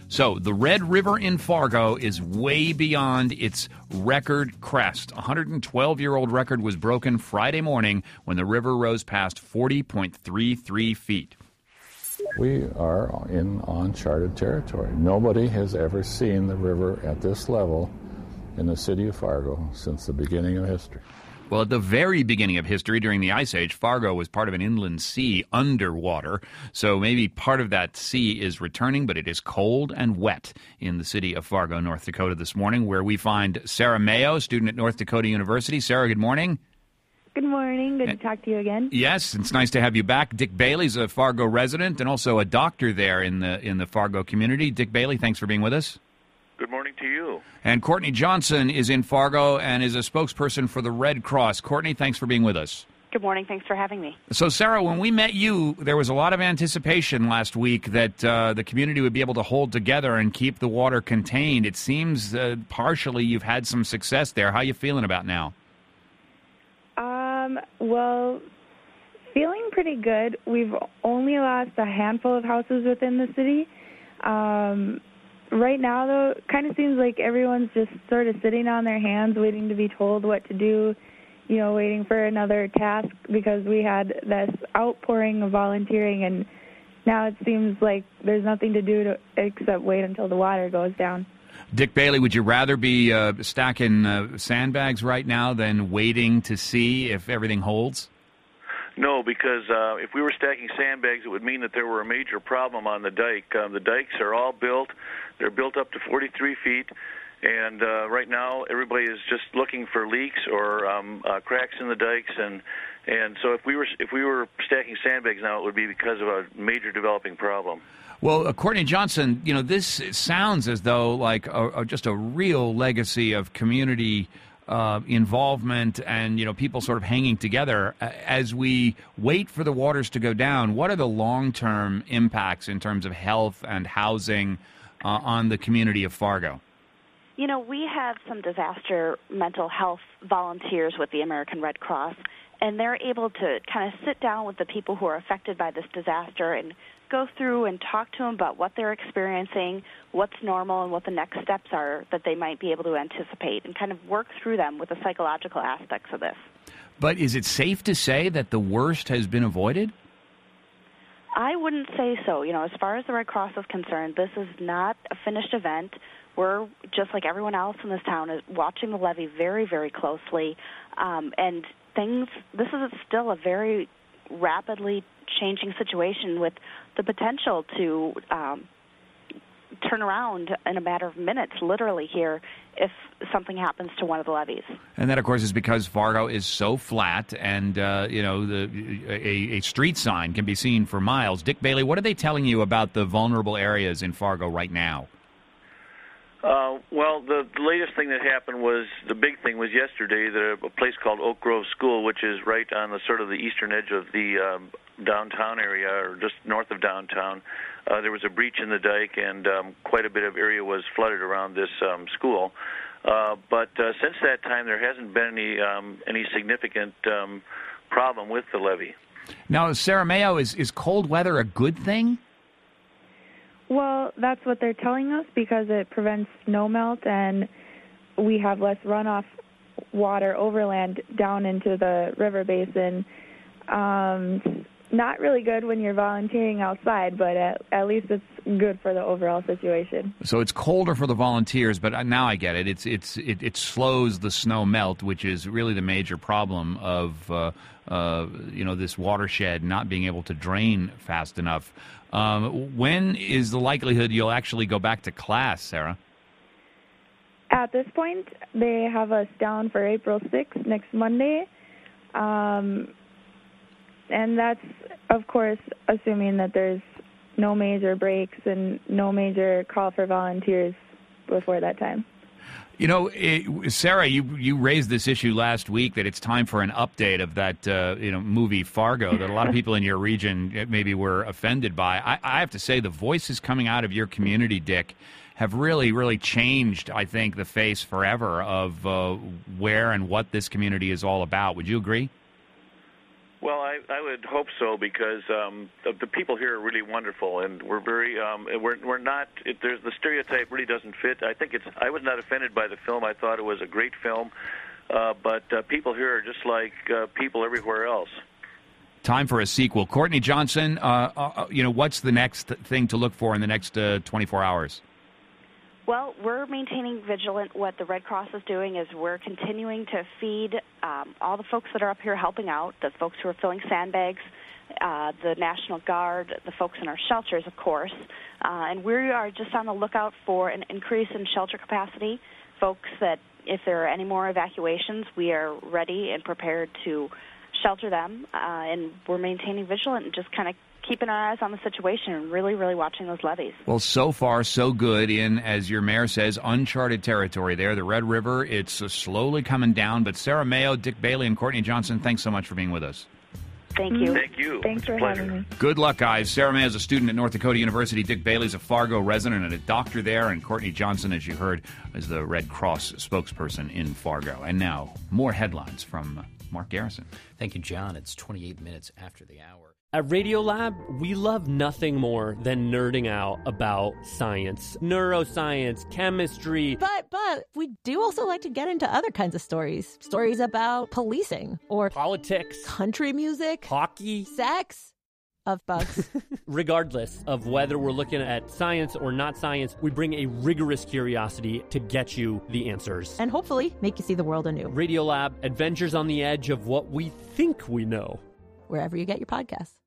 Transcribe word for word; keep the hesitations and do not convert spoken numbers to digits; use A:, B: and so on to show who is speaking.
A: So the Red River in Fargo is way beyond its record crest. A one hundred twelve-year-old record was broken Friday morning when the river rose past forty point three three feet.
B: We are in uncharted territory. Nobody has ever seen the river at this level in the city of Fargo since the beginning of history.
A: Well, at the very beginning of history, during the Ice Age, Fargo was part of an inland sea underwater. So maybe part of that sea is returning, but it is cold and wet in the city of Fargo, North Dakota this morning, where we find Sarah Mayo, student at North Dakota University. Sarah, good morning.
C: Good morning. Good to talk to you again.
A: Yes, it's nice to have you back. Dick Bailey's a Fargo resident and also a doctor there in the in the Fargo community. Dick Bailey, thanks for being with us.
D: Good morning to you.
A: And Courtney Johnson is in Fargo and is a spokesperson for the Red Cross. Courtney, thanks for being with us.
E: Good morning. Thanks for having me.
A: So, Sarah, when we met you, there was a lot of anticipation last week that uh, the community would be able to hold together and keep the water contained. It seems uh, partially you've had some success there. How are you feeling about now?
C: Um, well, feeling pretty good. We've only lost a handful of houses within the city. Um Right now, though, it kind of seems like everyone's just sort of sitting on their hands, waiting to be told what to do, you know, waiting for another task because we had this outpouring of volunteering, and now it seems like there's nothing to do to, except wait until the water goes down.
A: Dick Bailey, would you rather be uh, stacking uh, sandbags right now than waiting to see if everything holds?
D: No, because uh, if we were stacking sandbags, it would mean that there were a major problem on the dike. Um, the dikes are all built. They're built up to forty-three feet, and uh, right now everybody is just looking for leaks or um, uh, cracks in the dikes. And and so if we were if we were stacking sandbags now, it would be because of a major developing problem.
A: Well, uh, Courtney Johnson, you know, this sounds as though like a, a, just a real legacy of community Uh, involvement and, you know, people sort of hanging together. As we wait for the waters to go down, what are the long-term impacts in terms of health and housing uh, on the community of Fargo?
E: You know, we have some disaster mental health volunteers with the American Red Cross, and they're able to kind of sit down with the people who are affected by this disaster and go through and talk to them about what they're experiencing, what's normal, and what the next steps are that they might be able to anticipate, and kind of work through them with the psychological aspects of this.
A: But is it safe to say that the worst has been avoided?
E: I wouldn't say so. You know, as far as the Red Cross is concerned, this is not a finished event. We're, just like everyone else in this town, is watching the levee very, very closely. Um, and things, this is still a very rapidly changing situation with the potential to um, turn around in a matter of minutes, literally here, if something happens to one of the levees.
A: And that, of course, is because Fargo is so flat, and uh, you know, the a, a street sign can be seen for miles. Dick Bailey, what are they telling you about the vulnerable areas in Fargo right now?
D: Uh, well, the, the latest thing that happened was, the big thing was yesterday, that a place called Oak Grove School, which is right on the sort of the eastern edge of the um, downtown area, or just north of downtown, uh, there was a breach in the dike, and um, quite a bit of area was flooded around this um, school. Uh, but uh, since that time, there hasn't been any um, any significant um, problem with the levee.
A: Now, Sarah Mayo, is, is cold weather a good thing?
C: Well, that's what they're telling us because it prevents snow melt and we have less runoff water overland down into the river basin. Um, not really good when you're volunteering outside, but at, at least it's good for the overall situation.
A: So it's colder for the volunteers, but now I get it. It's it's it, it slows the snow melt, which is really the major problem of uh, uh, you know, this watershed not being able to drain fast enough. Um, when is the likelihood you'll actually go back to class, Sarah?
C: At this point, they have us down for April sixth, next Monday. Um, and that's, of course, assuming that there's no major breaks and no major call for volunteers before that time.
A: You know, it, Sarah, you you raised this issue last week that it's time for an update of that uh, you know movie Fargo that a lot of people in your region maybe were offended by. I, I have to say the voices coming out of your community, Dick, have really, really changed, I think, the face forever of uh, where and what this community is all about. Would you agree?
D: Well, I, I would hope so because um, the, the people here are really wonderful, and we're very um, we're we're not. It, there's the stereotype really doesn't fit. I think it's. I was not offended by the film. I thought it was a great film, uh, but uh, people here are just like uh, people everywhere else.
A: Time for a sequel. Courtney Johnson, uh, uh, you know, what's the next thing to look for in the next uh, twenty-four hours?
E: Well, we're maintaining vigilant. What the Red Cross is doing is we're continuing to feed um, all the folks that are up here helping out, the folks who are filling sandbags, uh, the National Guard, the folks in our shelters, of course. Uh, and we are just on the lookout for an increase in shelter capacity. Folks that, if there are any more evacuations, we are ready and prepared to shelter them. Uh, and we're maintaining vigilant and just kind of keeping our eyes on the situation and really, really watching those levees.
A: Well, so far, so good in, as your mayor says, uncharted territory there. The Red River, it's uh, slowly coming down. But Sarah Mayo, Dick Bailey, and Courtney Johnson, thanks so much for being with us.
E: Thank you.
D: Thank you.
C: Thanks for having me.
A: Good luck, guys. Sarah Mayo is a student at North Dakota University. Dick Bailey's a Fargo resident and a doctor there. And Courtney Johnson, as you heard, is the Red Cross spokesperson in Fargo. And now, more headlines from Mark Garrison.
F: Thank you, John. It's twenty-eight minutes after the hour.
G: At Radiolab, we love nothing more than nerding out about science, neuroscience, chemistry.
H: But, but, we do also like to get into other kinds of stories. Stories about policing or
G: Politics,
H: country music,
G: hockey,
H: sex, of bugs.
G: Regardless of whether we're looking at science or not science, we bring a rigorous curiosity to get you the answers.
H: And hopefully make you see the world anew.
G: Radiolab, adventures on the edge of what we think we know.
H: Wherever you get your podcasts.